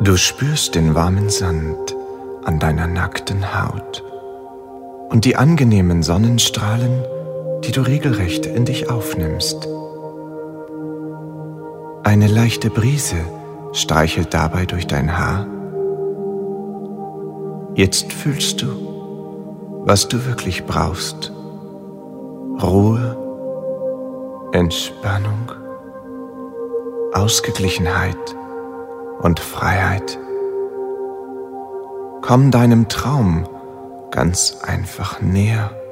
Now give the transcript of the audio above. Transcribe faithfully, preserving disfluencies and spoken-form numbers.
Du spürst den warmen Sand an deiner nackten Haut und die angenehmen Sonnenstrahlen, die du regelrecht in dich aufnimmst. Eine leichte Brise streichelt dabei durch dein Haar. Jetzt fühlst du, was du wirklich brauchst. Ruhe, Entspannung, Ausgeglichenheit und Freiheit. Komm deinem Traum ganz einfach näher.